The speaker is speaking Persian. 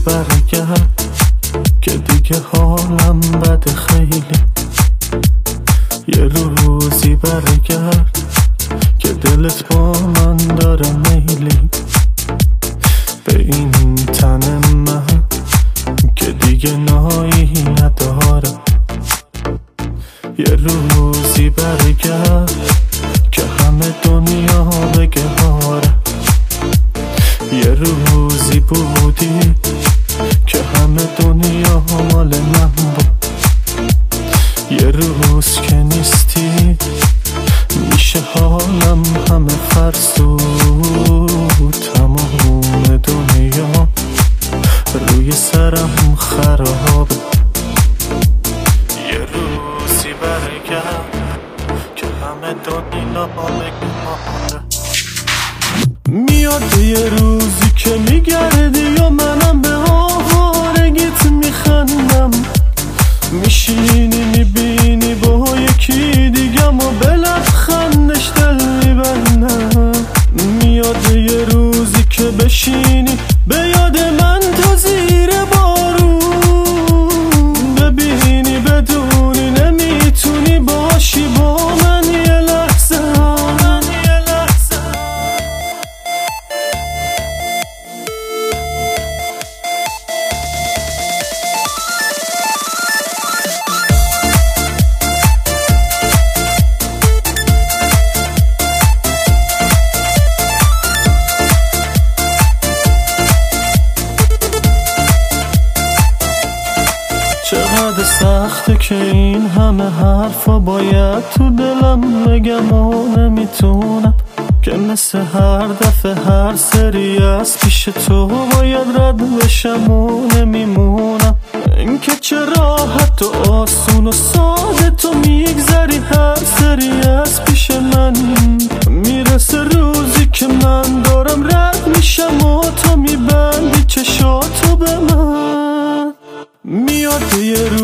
برگرد که دیگه حالم بده خیلی. یه روزی برگرد که دلت با من داره میلی به این تن من که دیگه نایی نداره. یه روزی برگرد که همه دنیا بگه باره. یه روزی بودی که همه دنیا مال من بود. یه روز که نیستی میشه حالم همه فرسود. تمام دنیا روی سرم خرابه. یه روزی برگرد که همه دنیا بگه میاد. یه روزی که میگردی و منم به آوارگیت میخندم. میشینی میبینی با یکی دیگم و به لبخندش دل میبندم. میاد یه روزی که بشینی به یاد من تو زیر بارون ببینی بدونی نمیتونی باشی با من یه لحظه. چقدر سخته که این همه حرفا باید تو دلم بگم و نمیتونم. که مثل هر دفعه هر سری از پیش تو باید رد بشم و نمیمونم. این که چه راحت و آسون و ساده تو میگذری هر سری از پیش من. میرسه روزی که من دارم رد میشم و تو میبندی چشاتو به من. میاد یه